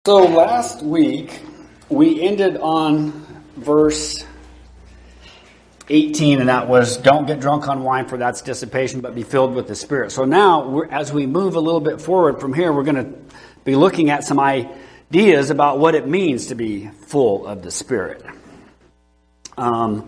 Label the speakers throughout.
Speaker 1: So last week, we ended on verse 18, and that was, don't get drunk on wine, for that's dissipation, but be filled with the Spirit. So now, as we move a little bit forward from here, we're going to be looking at some ideas about what it means to be full of the Spirit. And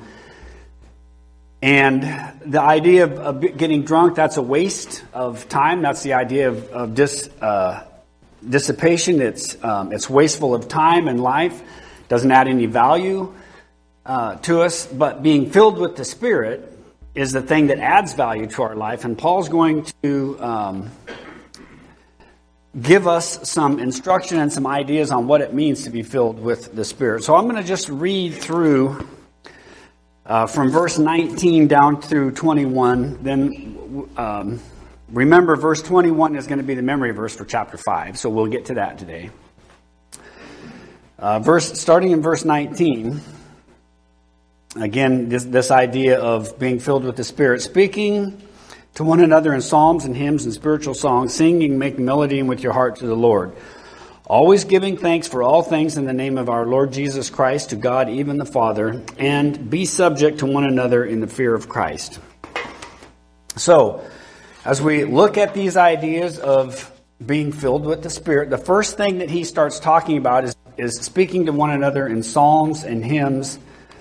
Speaker 1: the idea of getting drunk, that's a waste of time. That's the idea of dissipation. It's wasteful of time and life. Doesn't add any value to us. But being filled with the Spirit is the thing that adds value to our life. And Paul's going to give us some instruction and some ideas on what it means to be filled with the Spirit. So I'm going to just read through from verse 19 down through 21. Then remember, verse 21 is going to be the memory verse for chapter 5, so we'll get to that today. Starting in verse 19, again, this idea of being filled with the Spirit, speaking to one another in psalms and hymns and spiritual songs, singing, making melody with your heart to the Lord, always giving thanks for all things in the name of our Lord Jesus Christ to God, even the Father, and be subject to one another in the fear of Christ. So, as we look at these ideas of being filled with the Spirit, the first thing that he starts talking about is speaking to one another in psalms and hymns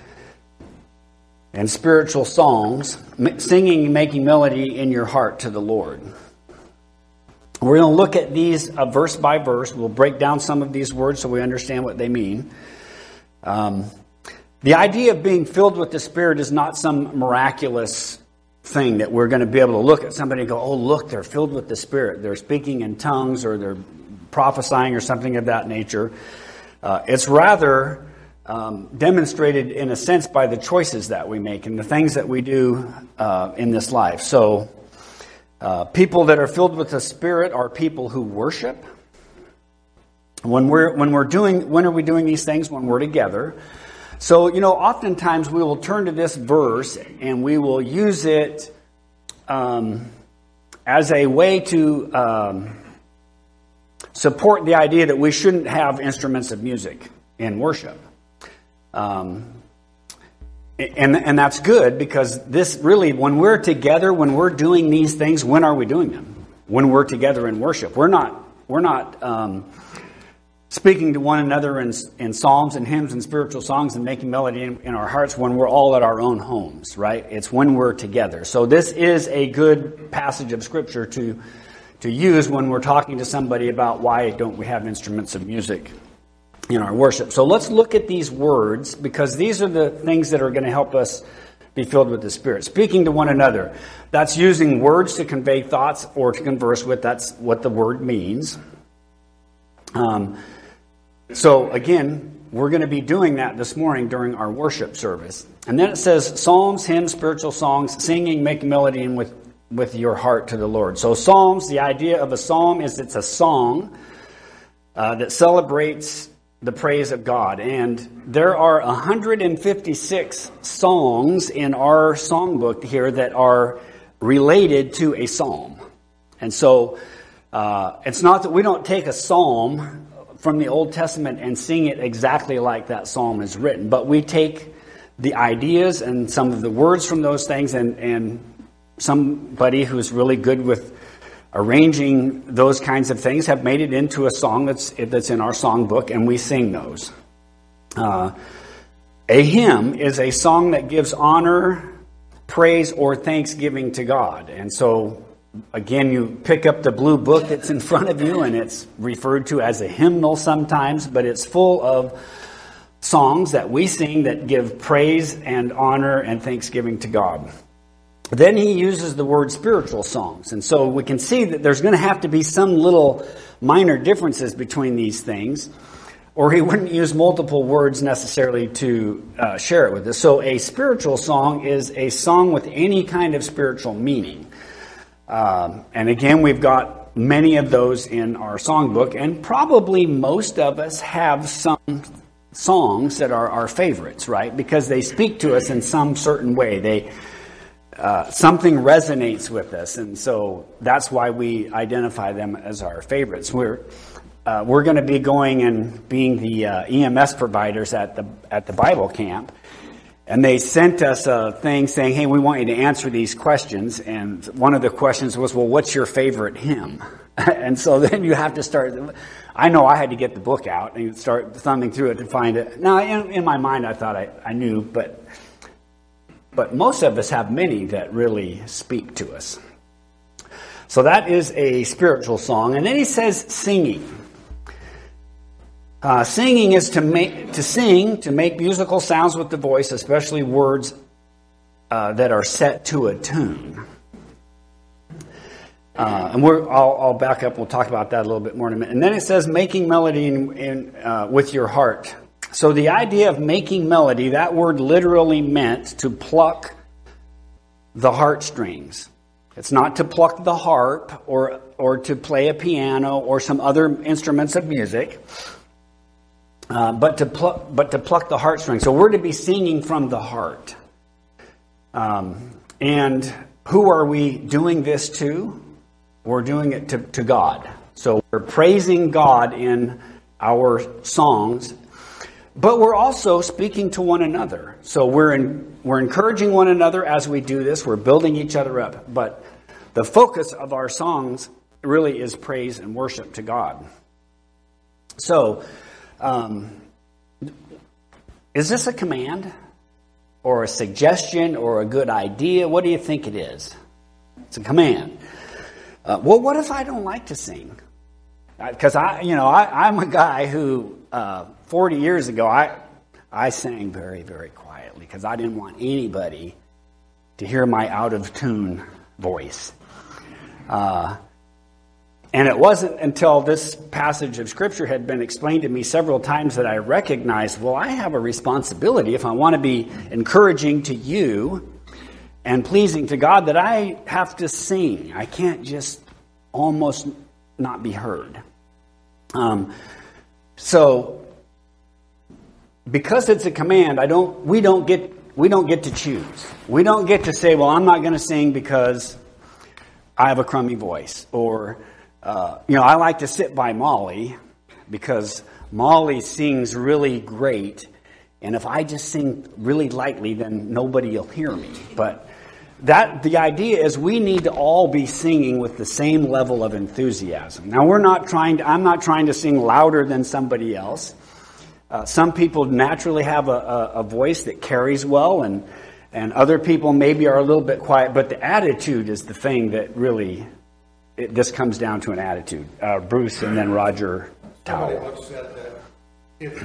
Speaker 1: and spiritual songs, singing and making melody in your heart to the Lord. We're going to look at these verse by verse. We'll break down some of these words so we understand what they mean. The idea of being filled with the Spirit is not some miraculous thing that we're going to be able to look at somebody and go, oh, look, they're filled with the Spirit. They're speaking in tongues or they're prophesying or something of that nature. It's rather demonstrated in a sense by the choices that we make and the things that we do in this life. So people that are filled with the Spirit are people who worship. When are we doing these things? When we're together. So, oftentimes we will turn to this verse and we will use it as a way to support the idea that we shouldn't have instruments of music in worship. And that's good, because this really, when we're together, when we're doing these things, when are we doing them? When we're together in worship. We're not speaking to one another in psalms and hymns and spiritual songs and making melody in our hearts when we're all at our own homes, right? It's when we're together. So this is a good passage of Scripture to use when we're talking to somebody about why don't we have instruments of music in our worship. So let's look at these words, because these are the things that are going to help us be filled with the Spirit. Speaking to one another, that's using words to convey thoughts or to converse with. That's what the word means. So again, we're going to be doing that this morning during our worship service. And then it says psalms, hymns, spiritual songs, singing, making melody and with your heart to the Lord. So psalms, the idea of a psalm is it's a song that celebrates the praise of God. And there are 156 songs in our songbook here that are related to a psalm. And so it's not that we don't take a psalm from the Old Testament and sing it exactly like that psalm is written, but we take the ideas and some of the words from those things, and somebody who's really good with arranging those kinds of things have made it into a song that's in our songbook, and we sing those. A hymn is a song that gives honor, praise, or thanksgiving to God. And so, again, you pick up the blue book that's in front of you, and it's referred to as a hymnal sometimes, but it's full of songs that we sing that give praise and honor and thanksgiving to God. Then he uses the word spiritual songs. And so we can see that there's going to have to be some little minor differences between these things, or he wouldn't use multiple words necessarily to share it with us. So a spiritual song is a song with any kind of spiritual meaning. And again, we've got many of those in our songbook, and probably most of us have some songs that are our favorites, right? Because they speak to us in some certain way. Something resonates with us, and so that's why we identify them as our favorites. we're going to be going and being the EMS providers at the Bible camp. And they sent us a thing saying, hey, we want you to answer these questions. And one of the questions was, well, what's your favorite hymn? And so then you have to start. I know I had to get the book out and start thumbing through it to find it. Now, in my mind, I thought I knew, but most of us have many that really speak to us. So that is a spiritual song. And then he says singing. Singing is to make musical sounds with the voice, especially words that are set to a tune. And I'll back up. We'll talk about that a little bit more in a minute. And then it says making melody with your heart. So the idea of making melody, that word literally meant to pluck the heartstrings. It's not to pluck the harp or to play a piano or some other instruments of music. But to pluck the heartstrings. So we're to be singing from the heart. And who are we doing this to? We're doing it to God. So we're praising God in our songs, but we're also speaking to one another. So we're encouraging one another as we do this. We're building each other up. But the focus of our songs really is praise and worship to God. So, is this a command or a suggestion or a good idea? What do you think it is? It's a command. Well, what if I don't like to sing? Because I'm a guy who 40 years ago I sang very, very quietly because I didn't want anybody to hear my out of tune voice. And it wasn't until this passage of Scripture had been explained to me several times that I recognized, well, I have a responsibility if I want to be encouraging to you and pleasing to God that I have to sing. I can't just almost not be heard. So because it's a command, we don't get to choose. We don't get to say, well, I'm not going to sing because I have a crummy voice, or I like to sit by Molly because Molly sings really great, and if I just sing really lightly, then nobody will hear me. But the idea is we need to all be singing with the same level of enthusiasm. Now, I'm not trying to sing louder than somebody else. Some people naturally have a voice that carries well, and other people maybe are a little bit quiet, but the attitude is the thing that really, this comes down to an attitude. Bruce and then Roger Towell.
Speaker 2: Somebody once said that if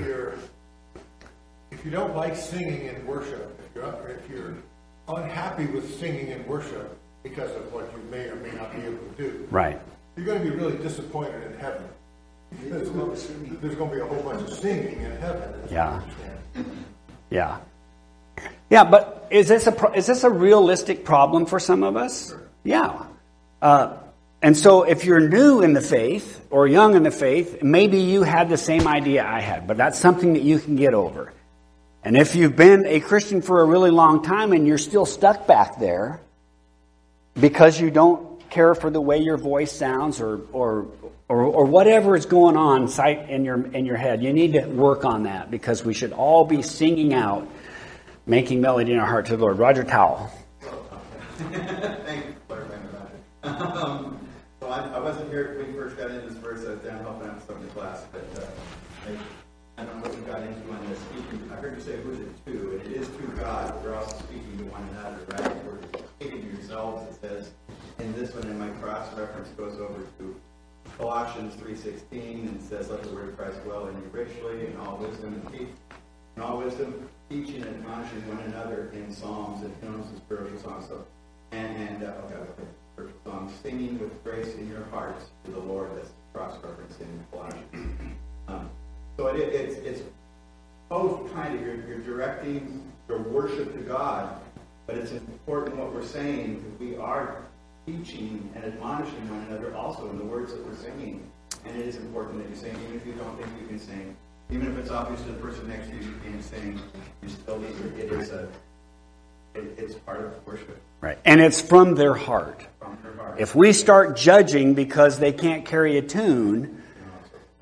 Speaker 2: you don't like singing in worship, if you're unhappy with singing in worship because of what you may or may not be able to do,
Speaker 1: right,
Speaker 2: you're going to be really disappointed in heaven. There's going to be a whole bunch of singing in heaven.
Speaker 1: Yeah. But is this a realistic problem for some of us? Sure. Yeah. And so if you're new in the faith or young in the faith, maybe you had the same idea I had, but that's something that you can get over. And if you've been a Christian for a really long time and you're still stuck back there because you don't care for the way your voice sounds or whatever is going on in your head, you need to work on that, because we should all be singing out, making melody in our heart to the Lord. Roger Towell.
Speaker 3: Thank you for clarifying about it. So I wasn't here when we first got into this verse. I was down helping out Sunday class, but I don't know what we got into on this. I heard you say, who's it to? And it is to God, but you're also speaking to one another, right? We're speaking to yourselves, it says. And this one in my cross-reference goes over to Colossians 3:16, and it says, let the word of Christ dwell in you richly, in all wisdom, teaching and admonishing one another in psalms and hymns and spiritual songs. So, spiritual songs, singing with grace in your hearts to the Lord. That's cross-reference in Colossians. So it's both kind of you're directing your worship to God, but it's important what we're saying, because we are teaching and admonishing one another also in the words that we're singing. And it is important that you sing, even if you don't think you can sing. Even if it's obvious to the person next to you can't sing, you still need to. It's part of worship.
Speaker 1: Right. And it's from their heart.
Speaker 3: From their heart.
Speaker 1: If we start judging because they can't carry a tune,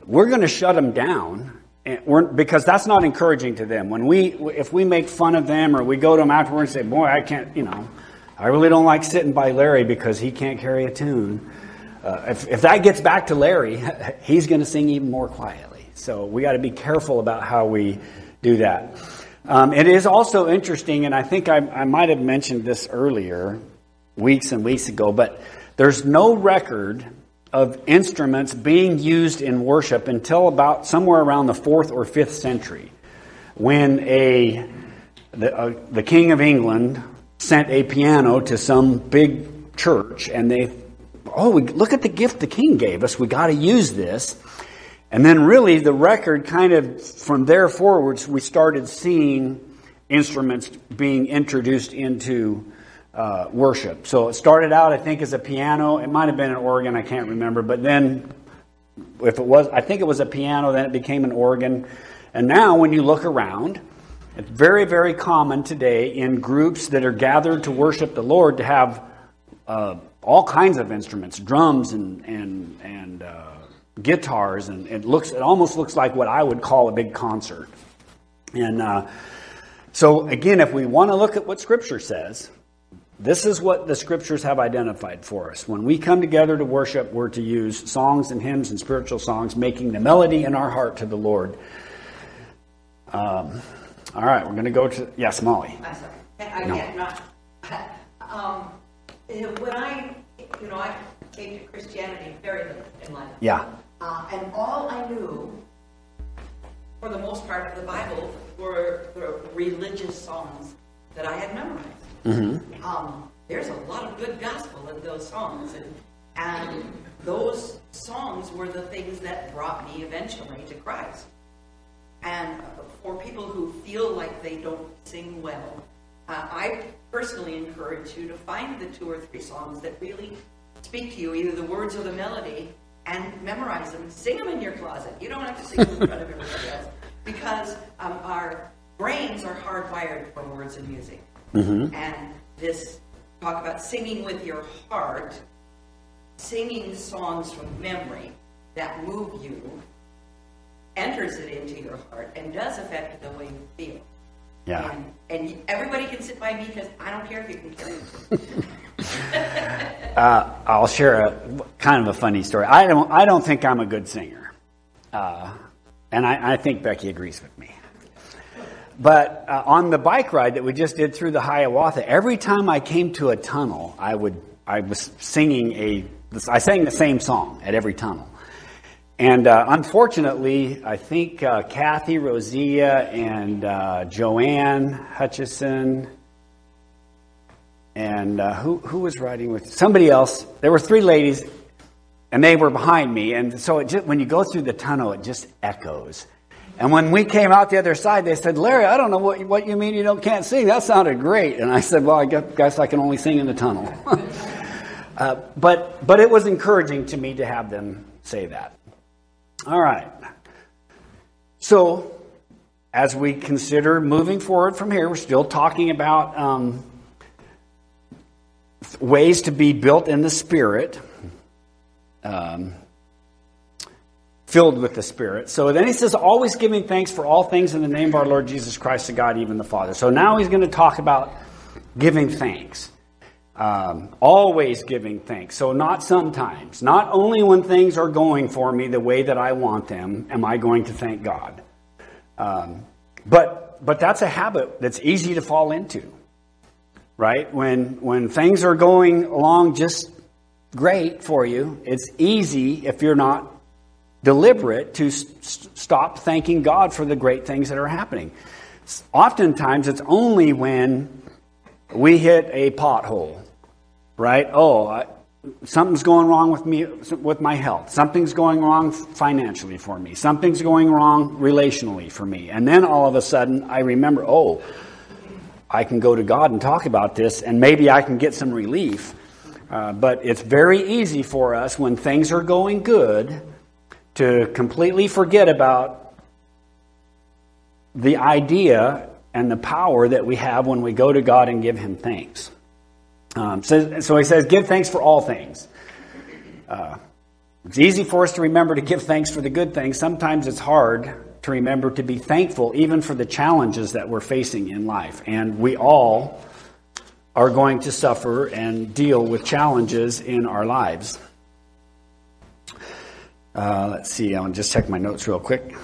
Speaker 1: we're going to shut them down, because that's not encouraging to them. If we make fun of them or we go to them afterwards and say, boy, I can't, I really don't like sitting by Larry because he can't carry a tune. If that gets back to Larry, he's going to sing even more quietly. So we got to be careful about how we do that. It is also interesting, and I think I might have mentioned this earlier, weeks and weeks ago, but there's no record of instruments being used in worship until about somewhere around the 4th or 5th century, when the King of England sent a piano to some big church, and look at the gift the king gave us, we got to use this. And then really the record kind of, from there forwards, we started seeing instruments being introduced into worship. So it started out, I think, as a piano. It might have been an organ, I can't remember. But then, I think it was a piano, then it became an organ. And now when you look around, it's very, very common today in groups that are gathered to worship the Lord to have all kinds of instruments, drums and guitars, and it almost looks like what I would call a big concert. And so again, if we want to look at what Scripture says, this is what the Scriptures have identified for us. When we come together to worship, we're to use songs and hymns and spiritual songs, making the melody in our heart to the Lord. All right, we're going to go to... Yes, Molly.
Speaker 4: I'm sorry. When I came to Christianity very little in life.
Speaker 1: Yeah.
Speaker 4: And all I knew, for the most part of the Bible, were the religious songs that I had memorized. Mm-hmm. There's a lot of good gospel in those songs, and those songs were the things that brought me eventually to Christ. And for people who feel like they don't sing well, I personally encourage you to find the 2 or 3 songs that really speak to you, either the words or the melody, and memorize them. Sing them in your closet. You don't have to sing them in front of everybody else, because our brains are hardwired for words and music. Mm-hmm. And this talk about singing with your heart, singing songs from memory that move you, enters it into your heart and does affect the way you feel.
Speaker 1: Yeah.
Speaker 4: And everybody can sit by me, because I don't care if you can carry it.
Speaker 1: I'll share kind of a funny story. I don't think I'm a good singer, and I think Becky agrees with me. But on the bike ride that we just did through the Hiawatha, every time I came to a tunnel, I was singing I sang the same song at every tunnel. And unfortunately, I think Kathy, Rosia, and Joanne Hutchison, and who was riding with somebody else? There were 3 ladies, and they were behind me. And so when you go through the tunnel, it just echoes. And when we came out the other side, they said, "Larry, I don't know what you mean you can't sing. That sounded great." And I said, "Well, I guess I can only sing in the tunnel." But it was encouraging to me to have them say that. All right. So, as we consider moving forward from here, we're still talking about ways to be built in the Spirit, filled with the Spirit. So then he says, always giving thanks for all things in the name of our Lord Jesus Christ to God, even the Father. So now he's going to talk about giving thanks. Always giving thanks. So not sometimes. Not only when things are going for me the way that I want them, am I going to thank God. But that's a habit that's easy to fall into. Right? When things are going along just great for you, it's easy, if you're not deliberate, to stop thanking God for the great things that are happening. Oftentimes it's only when we hit a pothole, right? Something's going wrong with me, with my health. Something's going wrong financially for me. Something's going wrong relationally for me. And then all of a sudden I remember, I can go to God and talk about this, and maybe I can get some relief. But it's very easy for us when things are going good to completely forget about the idea and the power that we have when we go to God and give Him thanks. So he says, give thanks for all things. It's easy for us to remember to give thanks for the good things. Sometimes it's hard to remember to be thankful even for the challenges that we're facing in life. And we all are going to suffer and deal with challenges in our lives. Let's see, I'll just check my notes real quick.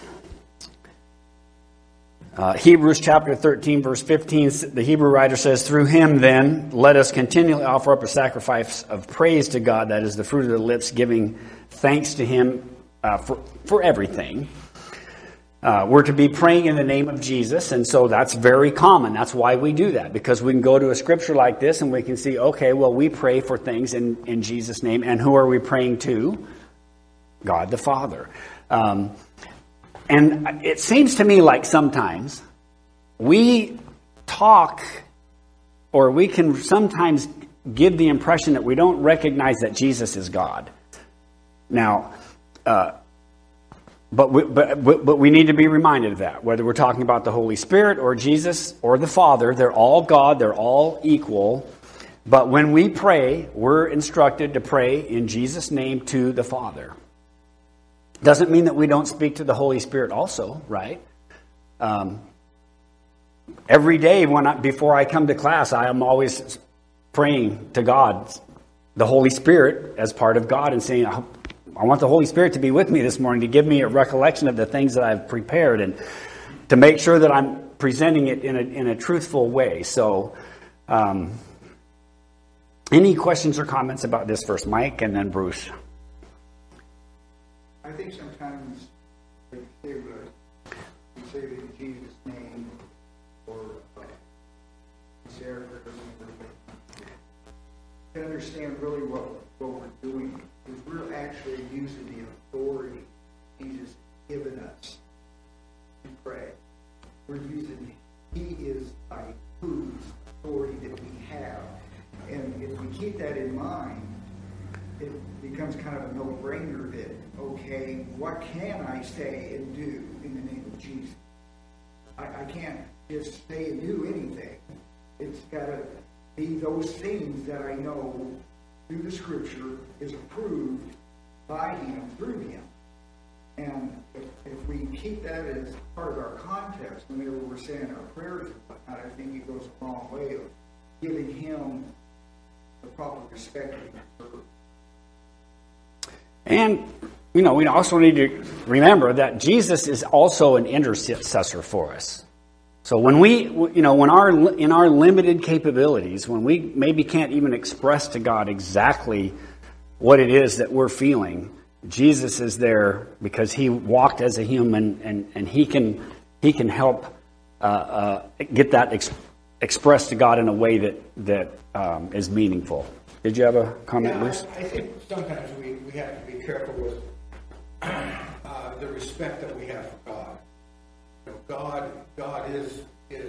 Speaker 1: Hebrews chapter 13, verse 15, the Hebrew writer says, "Through him then, let us continually offer up a sacrifice of praise to God, that is the fruit of the lips, giving thanks to him for everything." We're to be praying in the name of Jesus, and so that's very common. That's why we do that, because we can go to a scripture like this and we can see, okay, well, we pray for things in Jesus' name, and who are we praying to? God the Father. And it seems to me like sometimes we talk, or we can sometimes give the impression that we don't recognize that Jesus is God. Now, but we need to be reminded of that. Whether we're talking about the Holy Spirit or Jesus or the Father, they're all God, they're all equal. But when we pray, we're instructed to pray in Jesus' name to the Father. Doesn't mean that we don't speak to the Holy Spirit also, right? Every day before I come to class, I am always praying to God, the Holy Spirit, as part of God, and saying, I want the Holy Spirit to be with me this morning, to give me a recollection of the things that I've prepared, and to make sure that I'm presenting it in a truthful way. So, any questions or comments about this first? Mike and then Bruce.
Speaker 5: I think sometimes we say it in Jesus' name, or Sarah, to understand really what we're doing, is we're actually using the authority Jesus has given us to pray. We're using, he is by whose authority that we have. And if we keep that in mind, it becomes kind of a no-brainer that, okay, what can I say and do in the name of Jesus? I can't just say and do anything. It's got to be those things that I know through the Scripture is approved by him, through him. And if we keep that as part of our context, whenever we're saying our prayers and whatnot, I think it goes a long way of giving him the proper respect that he deserves.
Speaker 1: And, we also need to remember that Jesus is also an intercessor for us. So when in our limited capabilities, when we maybe can't even express to God exactly what it is that we're feeling, Jesus is there because he walked as a human, and he can help get that expressed to God in a way that is meaningful. Did you have a comment, Bruce?
Speaker 2: I think sometimes we have to be careful with the respect that we have for God. God is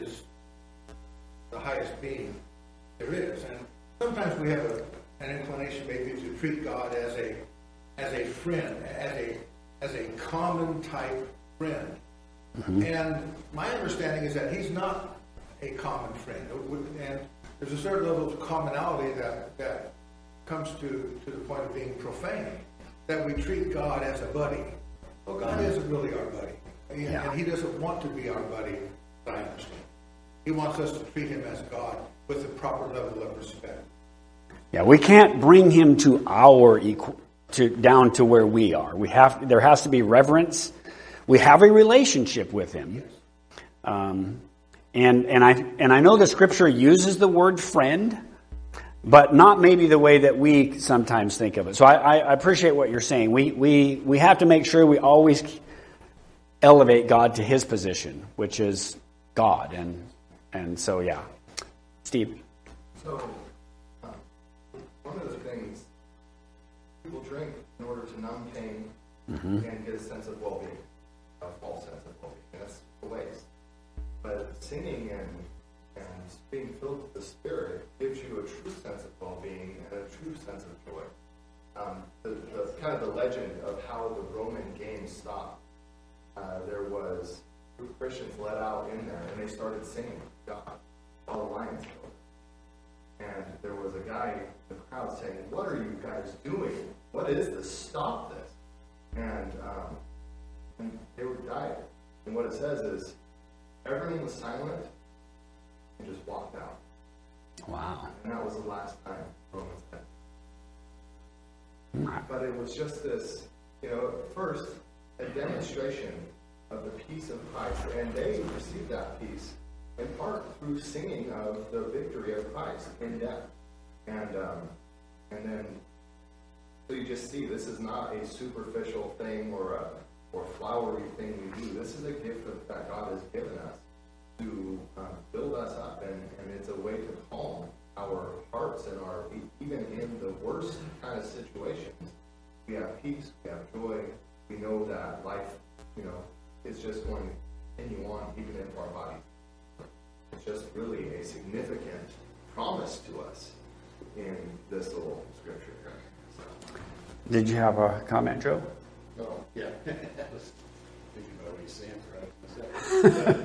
Speaker 2: the highest being there is, and sometimes we have an inclination maybe to treat God as a friend, as a common type friend. Mm-hmm. And my understanding is that he's not a common friend, and there's a certain level of commonality that comes to the point of being profane, that we treat God as a buddy. Well, God isn't really our buddy. And he doesn't want to be our buddy, I understand. He wants us to treat him as God with the proper level of respect.
Speaker 1: Yeah, we can't bring him to our down to where we are. There has to be reverence. We have a relationship with him. Yes. And I know the Scripture uses the word friend, but not maybe the way that we sometimes think of it. So I appreciate what you're saying. We have to make sure we always elevate God to his position, which is God. And so, yeah. Steve?
Speaker 6: So, one of the things, people drink in order to numb pain and get a sense of well-being, a false sense of well-being. And that's a waste. But singing and being filled with the Spirit gives you a true sense of well-being and a true sense of joy. The kind of the legend of how the Roman games stopped. There was a group of Christians let out in there, and they started singing God, all the lions killed. And there was a guy in the crowd saying, "What are you guys doing? what is this? Stop this. And they were dying. And what it says is, everyone was silent and just walked out.
Speaker 1: Wow.
Speaker 6: And that was the last time Romans met. But it was just this, first, a demonstration of the peace of Christ. And they received that peace in part through singing of the victory of Christ in death. And then, so you just see, this is not a superficial thing or flowery thing we do. This is a gift that God has given us to build us up, and it's a way to calm our hearts and even in the worst kind of situations, we have peace, we have joy, we know that life, is just going to continue on even if our bodies. It's just really a significant promise to us in this little scripture here. So.
Speaker 1: Did you have a comment, Joe?
Speaker 6: Oh, yeah.
Speaker 7: I was thinking about what he's saying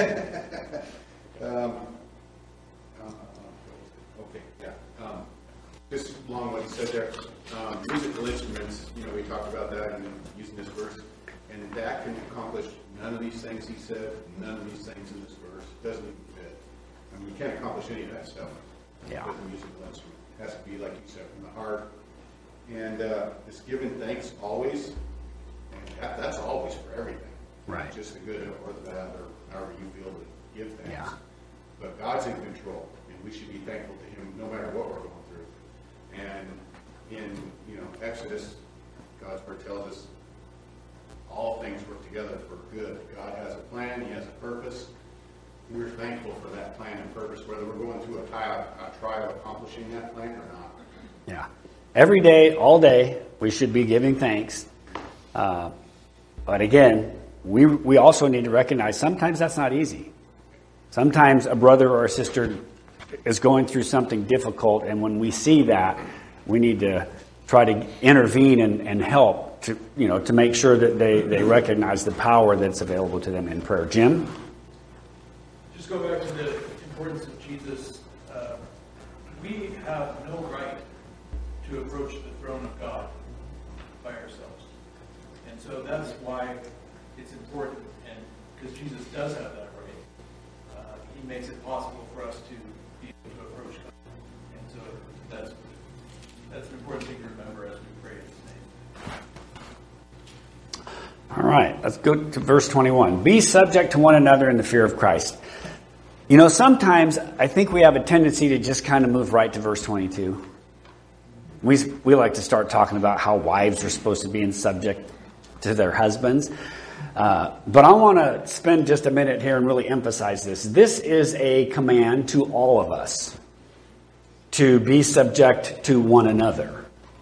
Speaker 7: okay, yeah. Just along what he said there, musical instruments, we talked about that and using this verse, and that can accomplish none of these things he said, none of these things in this verse. It doesn't even fit. I mean, we can't accomplish any of that stuff with a musical instrument. It has to be, like you said, from the heart. And it's giving thanks always. And that's always for everything.
Speaker 1: Right.
Speaker 7: Not just the good or the bad, or however you feel to give thanks.
Speaker 1: Yeah.
Speaker 7: But God's in control, and we should be thankful to Him no matter what we're going through. And in Exodus, God's word tells us all things work together for good. God has a plan, He has a purpose. We're thankful for that plan and purpose, whether we're going through a trial accomplishing that plan or not.
Speaker 1: Yeah. Every day, all day, we should be giving thanks. But again, we also need to recognize sometimes that's not easy. Sometimes a brother or a sister is going through something difficult, and when we see that, we need to try to intervene and help to make sure that they recognize the power that's available to them in prayer. Jim?
Speaker 8: Just go back to the importance of Jesus. We have no right to approach the throne of God by ourselves. And so that's why it's important, and because Jesus does have that right, He makes it possible for us to be able to approach God. And so that's an important thing to remember as we pray in His name.
Speaker 1: All right, let's go to verse 21. Be subject to one another in the fear of Christ. Sometimes I think we have a tendency to just kind of move right to verse 22. We like to start talking about how wives are supposed to be in subject to their husbands. But I want to spend just a minute here and really emphasize this. This is a command to all of us to be subject to one another.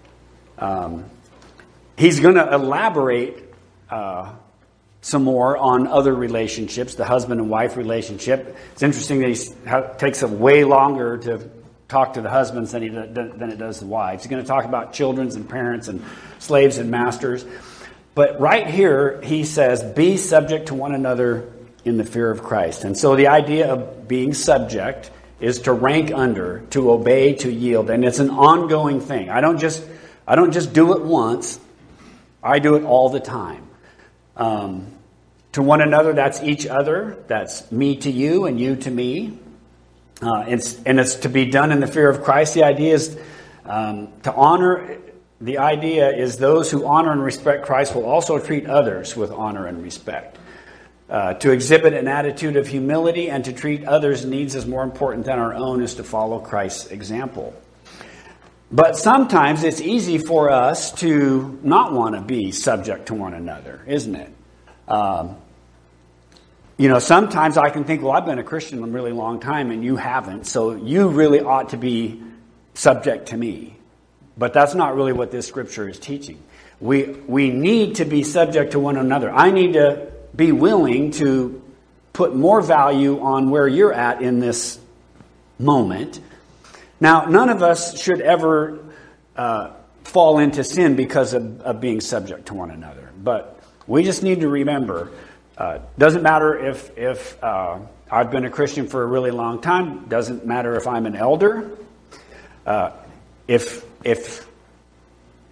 Speaker 1: He's going to elaborate some more on other relationships, the husband and wife relationship. It's interesting that he takes a way longer to talk to the husbands than it does the wives. He's going to talk about children and parents and slaves and masters. But right here, he says, be subject to one another in the fear of Christ. And so the idea of being subject is to rank under, to obey, to yield. And it's an ongoing thing. I don't just do it once. I do it all the time. To one another, that's each other. That's me to you and you to me. It's to be done in the fear of Christ. The idea is to honor. The idea is those who honor and respect Christ will also treat others with honor and respect. To exhibit an attitude of humility and to treat others' needs as more important than our own is to follow Christ's example. But sometimes it's easy for us to not want to be subject to one another, isn't it? Sometimes I can think, well, I've been a Christian a really long time and you haven't, so you really ought to be subject to me. But that's not really what this scripture is teaching. We need to be subject to one another. I need to be willing to put more value on where you're at in this moment. Now, none of us should ever fall into sin because of being subject to one another. But we just need to remember, doesn't matter if I've been a Christian for a really long time. Doesn't matter if I'm an elder. If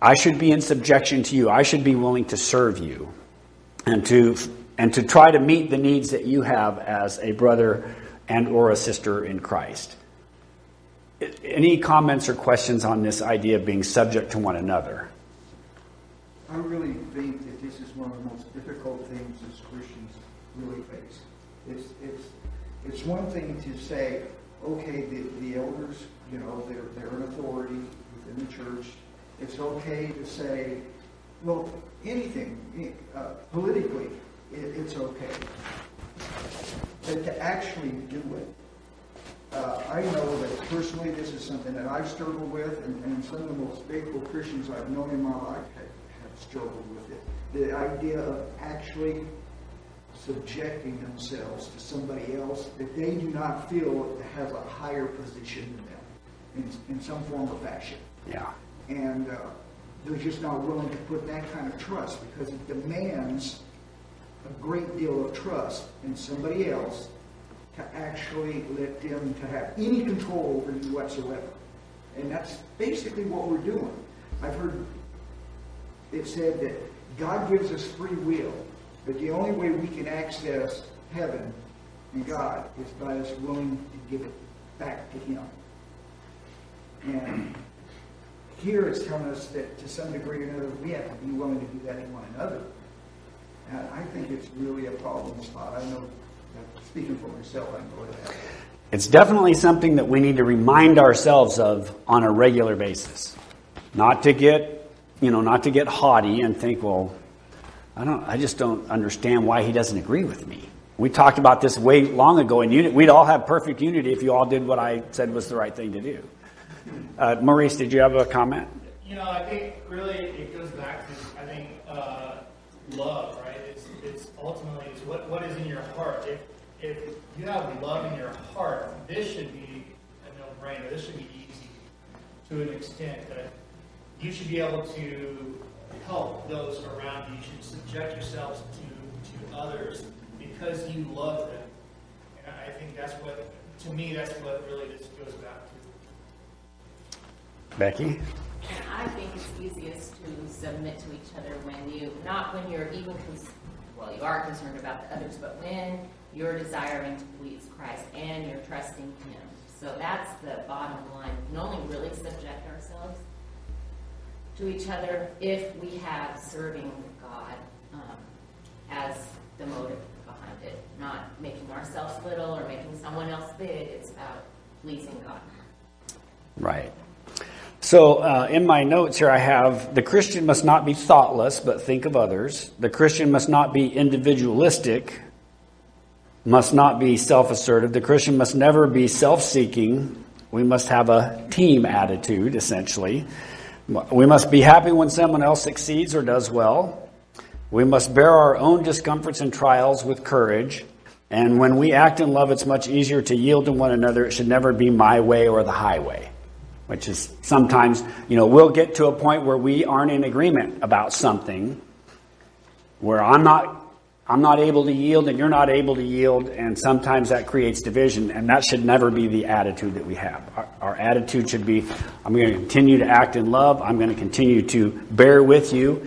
Speaker 1: I should be in subjection to you. I should be willing to serve you and to try to meet the needs that you have as a brother and or a sister in Christ. Any comments or questions on this idea of being subject to one another?
Speaker 5: I really think that this is one of the most difficult things as Christians really face. It's one thing to say, okay, the elders, they're an authority within the church. It's okay to say, well, anything, politically, it's okay. But to actually do it, I know that personally this is something that I've struggled with, and some of the most faithful Christians I've known in my life have struggled with it. The idea of actually subjecting themselves to somebody else that they do not feel has a higher position than them in some form or fashion.
Speaker 1: Yeah.
Speaker 5: And they're just not willing to put that kind of trust because it demands a great deal of trust in somebody else to actually let them to have any control over you whatsoever. And that's basically what we're doing. I've heard it said that God gives us free will, but the only way we can access heaven and God is by us willing to give it back to Him. And here it's telling us that to some degree or another, we have to be willing to do that to one another. And I think it's really a problem spot. I know, speaking for myself, I know that.
Speaker 1: It's definitely something that we need to remind ourselves of on a regular basis. Not to get haughty and think, well, I just don't understand why he doesn't agree with me. We talked about this way long ago, and we'd all have perfect unity if you all did what I said was the right thing to do. Maurice, did you have a comment?
Speaker 9: I think really it goes back to, love, right? It's ultimately what is in your heart. If you have love in your heart, this should be a no-brainer. This should be easy to an extent that you should be able to help those around you. You should subject yourselves to others because you love them. And I think that's what really this goes back to.
Speaker 1: Becky?
Speaker 10: And I think it's easiest to submit to each other when you're even, you are concerned about the others, but when you're desiring to please Christ and you're trusting Him. So that's the bottom line. We can only really subject ourselves to each other if we have serving God as the motive behind it, not making ourselves little or making someone else big. It's about pleasing God.
Speaker 1: Right. So in my notes here I have, the Christian must not be thoughtless, but think of others. The Christian must not be individualistic, must not be self-assertive. The Christian must never be self-seeking. We must have a team attitude, essentially. We must be happy when someone else succeeds or does well. We must bear our own discomforts and trials with courage. And when we act in love, it's much easier to yield to one another. It should never be my way or the highway. Which is sometimes, we'll get to a point where we aren't in agreement about something, where I'm not able to yield and you're not able to yield, and sometimes that creates division, and that should never be the attitude that we have. Our attitude should be, I'm going to continue to act in love, I'm going to continue to bear with you.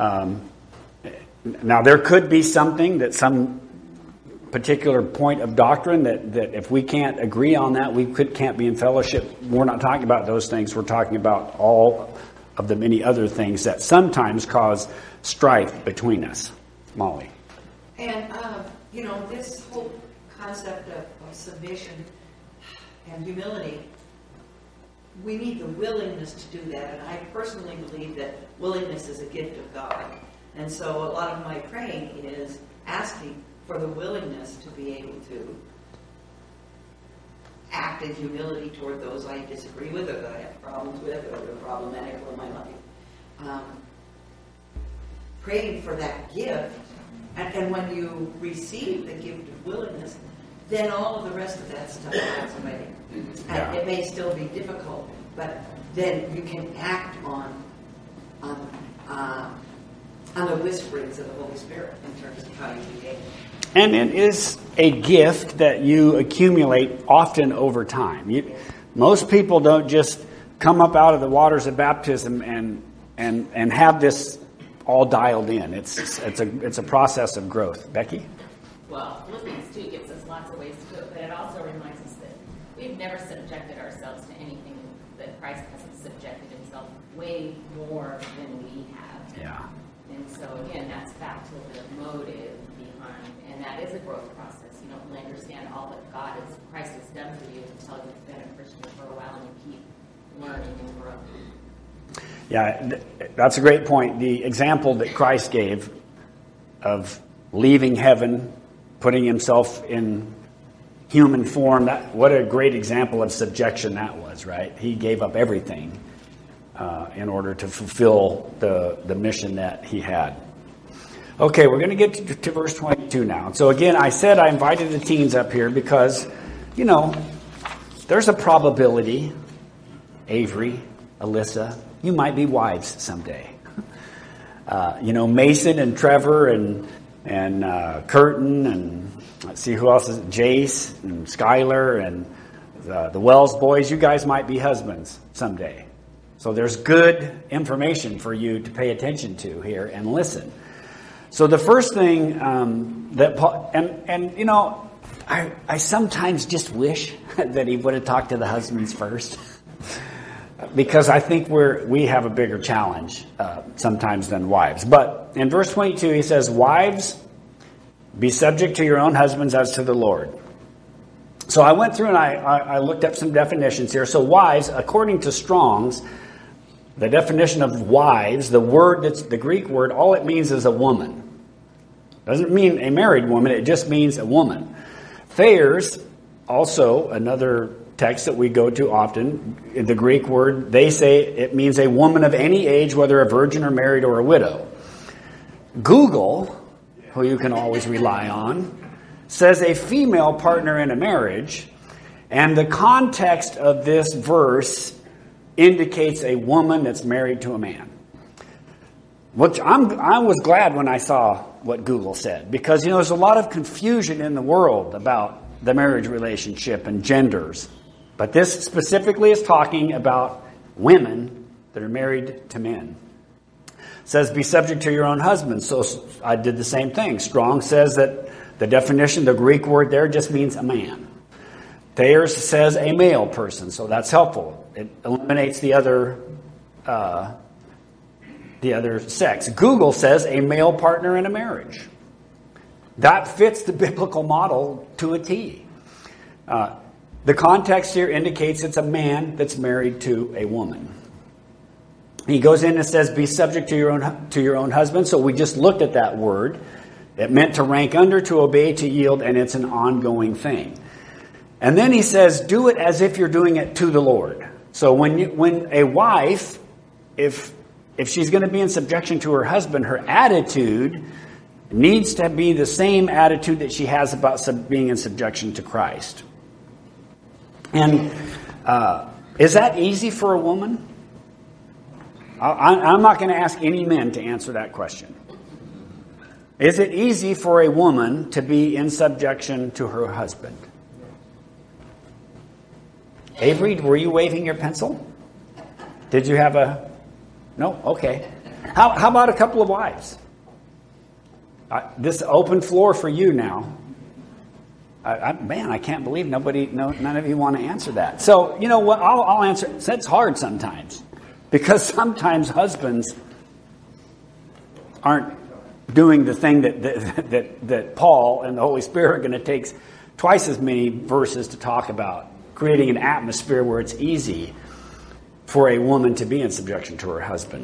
Speaker 1: Now, there could be something that some particular point of doctrine that if we can't agree on that, we can't be in fellowship. We're not talking about those things. We're talking about all of the many other things that sometimes cause strife between us. Molly.
Speaker 4: And, this whole concept of submission and humility, we need the willingness to do that. And I personally believe that willingness is a gift of God. And so a lot of my praying is asking for the willingness to be able to act in humility toward those I disagree with or that I have problems with or that are problematic in my life. Praying for that gift, and when you receive the gift of willingness, then all of the rest of that stuff falls away. And it may still be difficult, but then you can act on the whisperings of the Holy Spirit in terms of how you behave.
Speaker 1: And it is a gift that you accumulate often over time. Most people don't just come up out of the waters of baptism and and have this all dialed in. It's a process of growth. Becky?
Speaker 10: Well, Philippians 2 gives us lots of ways to do it, but it also reminds us that we've never subjected ourselves to anything that Christ hasn't subjected himself way more than we have.
Speaker 1: Yeah.
Speaker 10: And so, again, that's back to the motive behind, and that is a growth process. You don't really understand all that Christ has done for you until you've been a Christian for a while and you keep learning and growing.
Speaker 1: Yeah, that's a great point. The example that Christ gave of leaving heaven, putting himself in human form, what a great example of subjection that was, right? He gave up everything in order to fulfill the mission that he had. Okay, we're going to get to verse 22 now. So again, I said I invited the teens up here because, there's a probability, Avery, Alyssa, you might be wives someday. Mason and Trevor and Curtin and let's see who else is it? Jace and Skylar and the Wells boys. You guys might be husbands someday. So there's good information for you to pay attention to here and listen. So the first thing that Paul I sometimes just wish that he would have talked to the husbands first. Because I think we have a bigger challenge sometimes than wives. But in verse 22, he says, "Wives, be subject to your own husbands as to the Lord." So I went through and I looked up some definitions here. So wives, according to Strong's, the definition of wives, the Greek word, all it means is a woman. Doesn't mean a married woman, it just means a woman. Thayer's, also another text that we go to often, in the Greek word, they say it means a woman of any age, whether a virgin or married or a widow. Google, who you can always rely on, says a female partner in a marriage, and the context of this verse indicates a woman that's married to a man. Which I was glad when I saw what Google said, because there's a lot of confusion in the world about the marriage relationship and genders. But this specifically is talking about women that are married to men. It says, be subject to your own husbands. So I did the same thing. Strong says that the definition, the Greek word there just means a man. Thayer's says a male person, so that's helpful. It eliminates the other sex. Google says a male partner in a marriage. That fits the biblical model to a T. The context here indicates it's a man that's married to a woman. He goes in and says, be subject to your own husband. So we just looked at that word. It meant to rank under, to obey, to yield, and it's an ongoing thing. And then he says, do it as if you're doing it to the Lord. So when a wife, if she's going to be in subjection to her husband, her attitude needs to be the same attitude that she has about being in subjection to Christ. And is that easy for a woman? I'm not going to ask any men to answer that question. Is it easy for a woman to be in subjection to her husband? Avery, were you waving your pencil? Did you have a... No? Okay. How about a couple of wives? This open floor for you now. I can't believe none of you want to answer that. So, you know what? I'll answer. That's hard sometimes. Because sometimes husbands aren't doing the thing that Paul and the Holy Spirit are going to take twice as many verses to talk about. Creating an atmosphere where it's easy for a woman to be in subjection to her husband.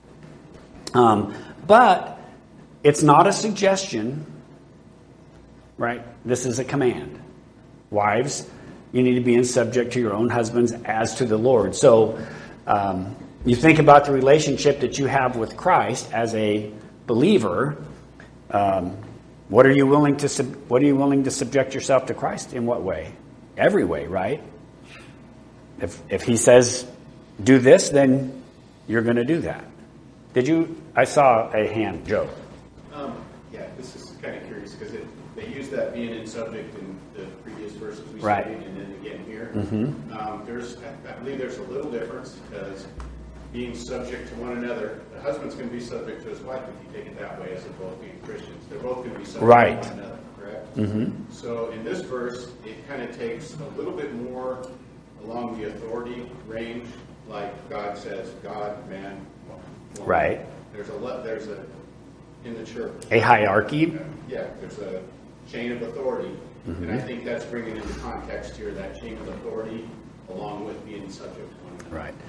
Speaker 1: But it's not a suggestion, right? This is a command. Wives, you need to be in subject to your own husbands as to the Lord. So you think about the relationship that you have with Christ as a believer. What are you willing to subject yourself to Christ? In what way? Every way, right? If he says, do this, then you're going to do that. I saw a hand, Joe.
Speaker 7: Yeah, this is kind of curious because they use that being in subject in the previous verses we
Speaker 1: right.
Speaker 7: studied and then again here.
Speaker 1: Mm-hmm.
Speaker 7: I believe there's a little difference because being subject to one another. The husband's going to be subject to his wife if you take it that way, as they're both being Christians. They're both going to be subject
Speaker 1: Right.
Speaker 7: to one another, correct?
Speaker 1: Mm-hmm.
Speaker 7: So in this verse, it kind of takes a little bit more along the authority range, like God says, God, man, woman.
Speaker 1: Right.
Speaker 7: There's a in the church.
Speaker 1: A hierarchy.
Speaker 7: Yeah, there's a chain of authority, and I think that's bringing into context here that chain of authority, along with being subject to one another.
Speaker 1: Right.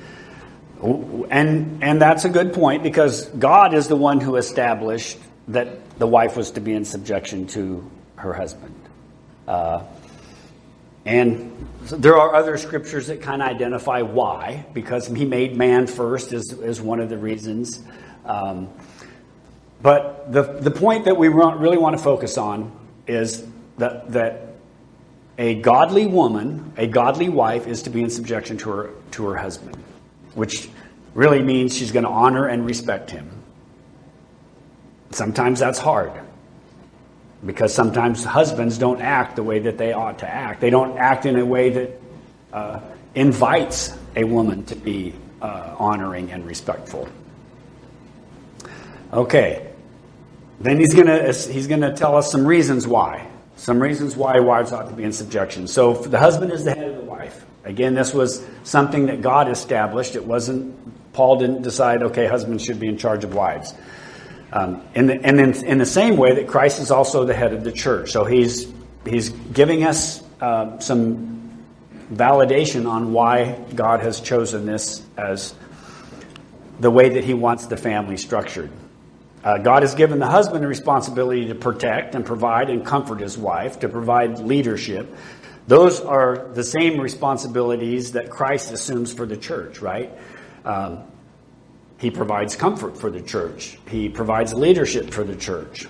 Speaker 1: And that's a good point, because God is the one who established that the wife was to be in subjection to her husband. And there are other scriptures that kind of identify why, because he made man first is one of the reasons. But the point that we really want to focus on is that a godly woman, a godly wife, is to be in subjection to her husband, which really means she's going to honor and respect him. Sometimes that's hard, because sometimes husbands don't act the way that they ought to act. They don't act in a way that invites a woman to be honoring and respectful. Okay. Then he's gonna tell us some reasons why. Some reasons why wives ought to be in subjection. So the husband is the head of the wife. Again, this was something that God established. It wasn't, Paul didn't decide, okay, husbands should be in charge of wives. And then in the same way that Christ is also the head of the church. So he's giving us some validation on why God has chosen this as the way that he wants the family structured. God has given the husband the responsibility to protect and provide and comfort his wife, to provide leadership. Those are the same responsibilities that Christ assumes for the church, right? He provides comfort for the church. He provides leadership for the church.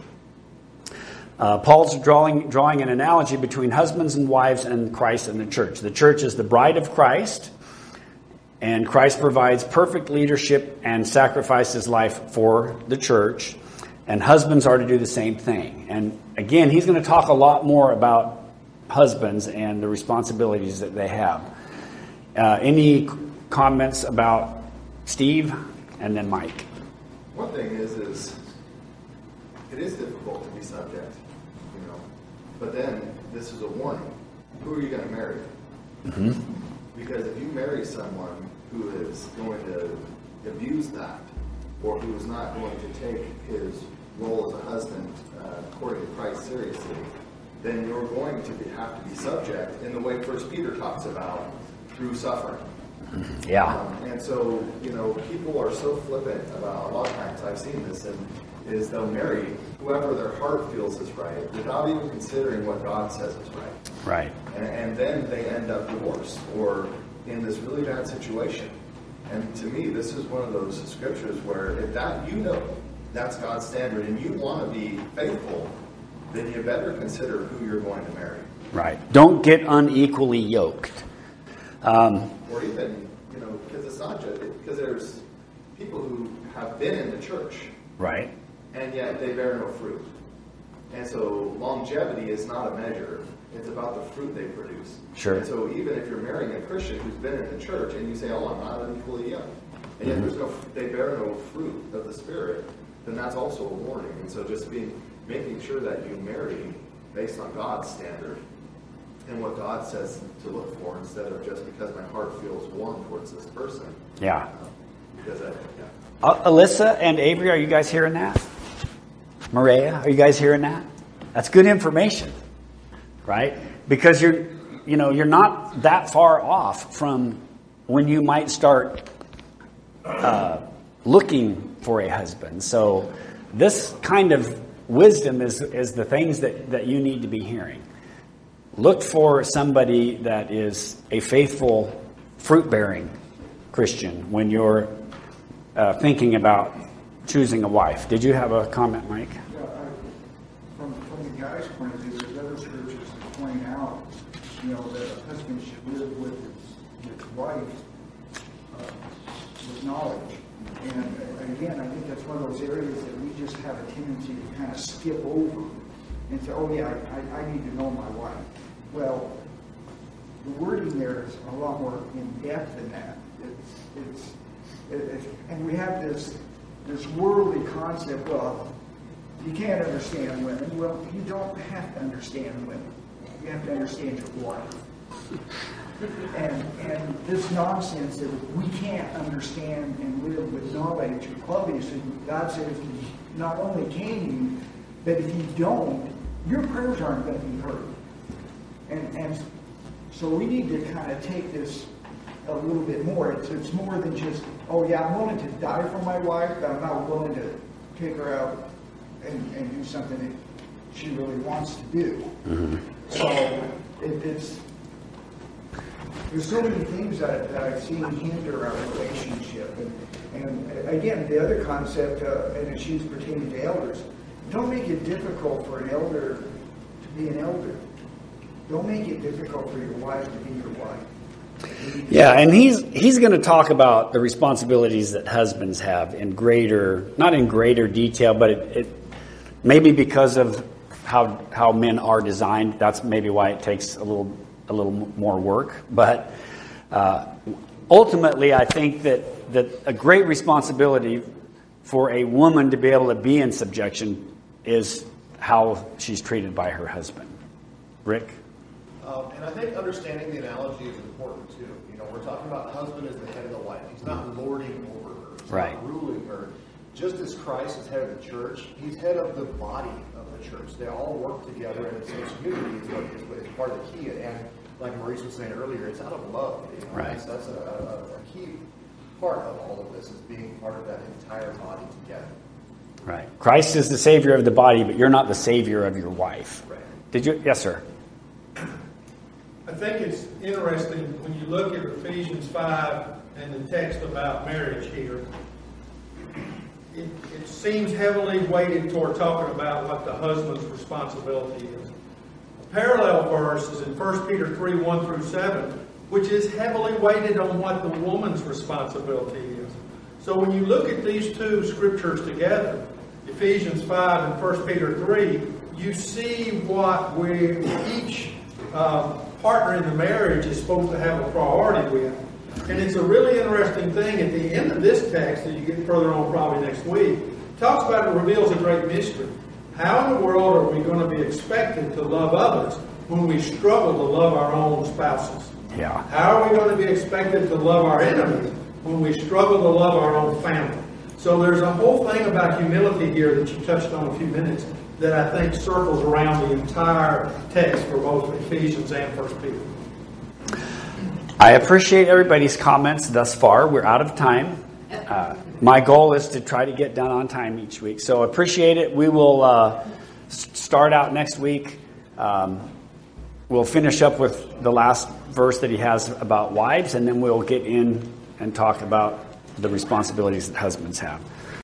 Speaker 1: Paul's drawing an analogy between husbands and wives and Christ and the church. The church is the bride of Christ, and Christ provides perfect leadership and sacrificed his life for the church. And husbands are to do the same thing. And again, he's going to talk a lot more about husbands and the responsibilities that they have. Any comments about Steve and then Mike?
Speaker 6: One thing is it is difficult to be subject, But then this is a warning. Who are you going to marry?
Speaker 1: Mm-hmm.
Speaker 6: Because if you marry someone who is going to abuse that, or who is not going to take his role as a husband according to Christ seriously, then you're going to have to be subject in the way 1 Peter talks about, through suffering.
Speaker 1: Yeah.
Speaker 6: And so, people are so flippant about, a lot of times I've seen this, is they'll marry whoever their heart feels is right without even considering what God says is right.
Speaker 1: Right.
Speaker 6: And then they end up divorced or in this really bad situation. And to me, this is one of those scriptures where if that, that's God's standard and you want to be faithful, then you better consider who you're going to marry.
Speaker 1: Right. Don't get unequally yoked.
Speaker 6: Or even, because it's not just, because there's people who have been in the church.
Speaker 1: Right.
Speaker 6: And yet they bear no fruit. And so longevity is not a measure. It's about the fruit they produce.
Speaker 1: Sure.
Speaker 6: And so even if you're marrying a Christian who's been in the church and you say, oh, I'm not unequally young, and yet they bear no fruit of the Spirit, then that's also a warning. And so just making sure that you marry based on God's standard and what God says to look for, instead of just because my heart feels warm towards this person.
Speaker 1: Yeah.
Speaker 6: Because
Speaker 1: Alyssa and Avery, are you guys hearing that? Maria, are you guys hearing that? That's good information, right? Because you're not that far off from when you might start looking for a husband. So this kind of wisdom is the things that you need to be hearing. Look for somebody that is a faithful, fruit-bearing Christian when you're thinking about choosing a wife. Did you have a comment, Mike?
Speaker 5: Yeah, from the guy's point of view, there's other scriptures that point out, that a husband should live with his wife with knowledge. And again, I think that's one of those areas that we just have a tendency to kind of skip over and say, oh yeah, I need to know my wife. Well, the wording there is a lot more in depth than that. It's And we have this worldly concept, well, you can't understand women. Well, you don't have to understand women. You have to understand your wife. And this nonsense that we can't understand and live with knowledge or qualities, and God says, not only can you, but if you don't, your prayers aren't going to be heard. And so we need to kind of take this a little bit more. It's more than just, oh yeah, I'm willing to die for my wife, but I'm not willing to take her out and do something that she really wants to do. Mm-hmm. So there's so many things that I've seen hinder our relationship. And again, the other concept, and issues pertaining to elders, don't make it difficult for an elder to be an elder. Don't make it difficult for your wife to be your wife.
Speaker 1: Yeah, and he's going to talk about the responsibilities that husbands have in not in greater detail, but it maybe because of how men are designed, that's maybe why it takes a little more work. But ultimately, I think that a great responsibility for a woman to be able to be in subjection is how she's treated by her husband. Rick?
Speaker 6: And I think understanding the analogy is important too. You know, we're talking about husband as the head of the wife. He's not lording over her. He's not ruling her. Just as Christ is head of the church, he's head of the body of the church. They all work together, and it's unity is part of the key. And like Maurice was saying earlier, it's out of love. You know? Right. That's a key part of all of this, is being part of that entire body together.
Speaker 1: Right. Christ is the Savior of the body, but you're not the Savior of your wife.
Speaker 6: Right.
Speaker 1: Did you? Yes, sir.
Speaker 8: I think it's interesting when you look at Ephesians 5 and the text about marriage here. It seems heavily weighted toward talking about what the husband's responsibility is. A parallel verse is in 1 Peter 3, 1 through 7, which is heavily weighted on what the woman's responsibility is. So when you look at these two scriptures together, Ephesians 5 and 1 Peter 3, you see what each partner in the marriage is supposed to have a priority with. And it's a really interesting thing at the end of this text, as you get further on probably next week, it talks about, it reveals a great mystery. How in the world are we going to be expected to love others when we struggle to love our own spouses?
Speaker 1: Yeah.
Speaker 8: How are we going to be expected to love our enemies when we struggle to love our own family? So there's a whole thing about humility here that you touched on a few minutes that I think circles around the entire text for both Ephesians and 1 Peter.
Speaker 1: I appreciate everybody's comments thus far. We're out of time. My goal is to try to get done on time each week. So appreciate it. We will start out next week. We'll finish up with the last verse that he has about wives, and then we'll get in and talk about the responsibilities that husbands have.